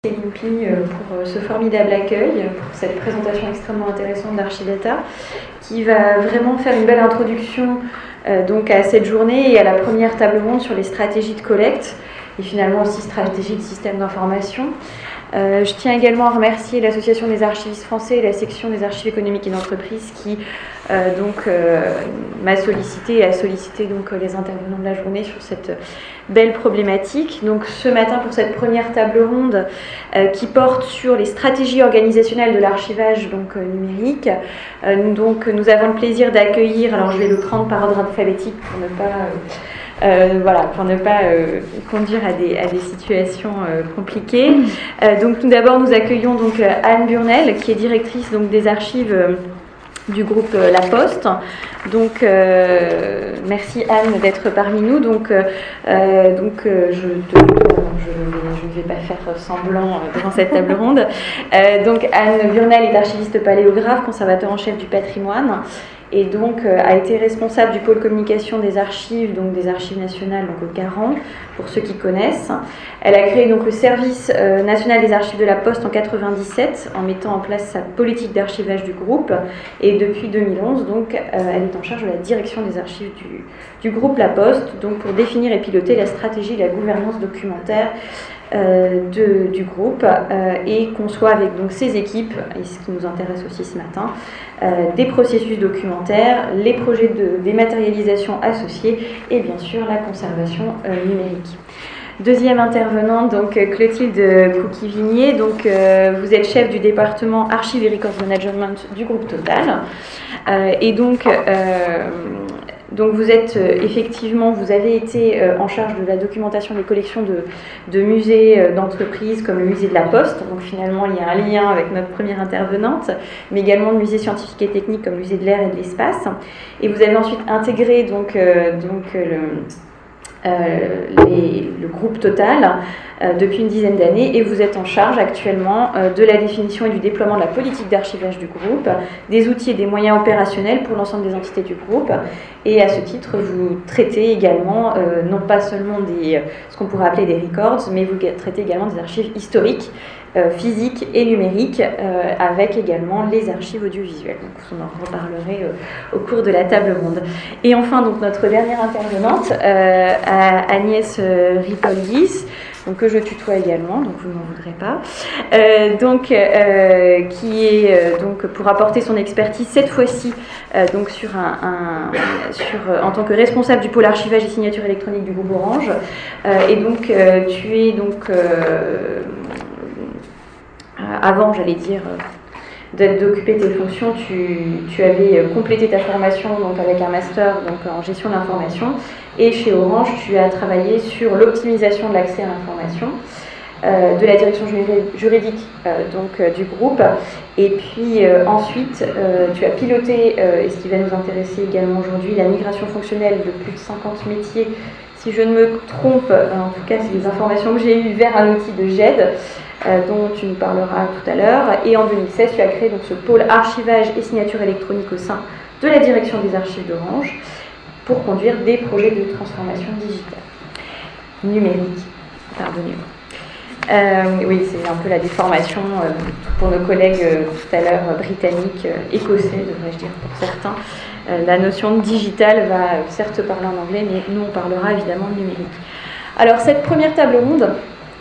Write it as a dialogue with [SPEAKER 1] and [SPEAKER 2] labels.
[SPEAKER 1] Céline Pigne pour ce formidable accueil, pour cette présentation extrêmement intéressante d'Archidata, qui va vraiment faire une belle introduction donc à cette journée et à la première table ronde sur les stratégies de collecte et finalement aussi stratégies de système d'information. Je tiens également à remercier l'Association des archivistes français et la section des archives économiques et d'entreprise qui m'a sollicité et a sollicité donc, les intervenants de la journée sur cette belle problématique. Donc ce matin pour cette première table ronde qui porte sur les stratégies organisationnelles de l'archivage numérique. Nous avons le plaisir d'accueillir, alors je vais le prendre par ordre alphabétique pour ne pas conduire à des situations compliquées. Donc tout d'abord, nous accueillons donc Anne Burnel, qui est directrice donc des archives du groupe La Poste. Donc merci Anne d'être parmi nous. Je ne vais pas faire semblant devant cette table ronde. Donc Anne Burnel est archiviste paléographe, conservateur en chef du patrimoine. Et donc a été responsable du pôle communication des archives, donc des archives nationales, donc au Garant, pour ceux qui connaissent. Elle a créé donc le service national des archives de la Poste en 1997, en mettant en place sa politique d'archivage du groupe. Et depuis 2011, donc, elle est en charge de la direction des archives du groupe La Poste, donc pour définir et piloter la stratégie et la gouvernance documentaire du groupe et conçoit avec donc ses équipes, et ce qui nous intéresse aussi ce matin, des processus documentaires, les projets de dématérialisation associés et bien sûr la conservation numérique. Deuxième intervenante, donc Clotilde Couqui-Vignier, donc vous êtes chef du département Archives et Records Management du groupe Total, et donc vous êtes effectivement, vous avez été en charge de la documentation des collections de musées d'entreprises comme le musée de la Poste, donc finalement il y a un lien avec notre première intervenante, mais également de musées scientifiques et techniques comme le musée de l'air et de l'espace. Et vous avez ensuite intégré le groupe Total depuis une dizaine d'années et vous êtes en charge actuellement de la définition et du déploiement de la politique d'archivage du groupe, des outils et des moyens opérationnels pour l'ensemble des entités du groupe. Et à ce titre, vous traitez également non pas seulement ce qu'on pourrait appeler des records, mais vous traitez également des archives historiques, physiques et numériques, avec également les archives audiovisuelles. Donc vous en reparlerez au cours de la table ronde. Et enfin, donc notre dernière intervenante, Agnès Ripoldis, donc que je tutoie également, donc vous ne m'en voudrez pas, qui est donc pour apporter son expertise cette fois-ci donc en tant que responsable du pôle archivage et signature électronique du groupe Orange, et donc tu es donc avant, j'allais dire, d'occuper tes fonctions, tu avais complété ta formation donc avec un master donc en gestion de l'information, et chez Orange, tu as travaillé sur l'optimisation de l'accès à l'information de la direction juridique du groupe. Et puis ensuite, tu as piloté, et ce qui va nous intéresser également aujourd'hui, la migration fonctionnelle de plus de 50 métiers, si je ne me trompe, en tout cas c'est les informations que j'ai eues, vers un outil de GED, dont tu nous parleras tout à l'heure. Et en 2016, tu as créé donc ce pôle archivage et signature électronique au sein de la direction des archives d'Orange pour conduire des projets de transformation digitale, numérique, pardonnez-moi. Oui, c'est un peu la déformation pour nos collègues tout à l'heure britanniques, écossais, devrais-je dire pour certains. La notion de digital va certes parler en anglais, mais nous on parlera évidemment de numérique. Alors cette première table ronde,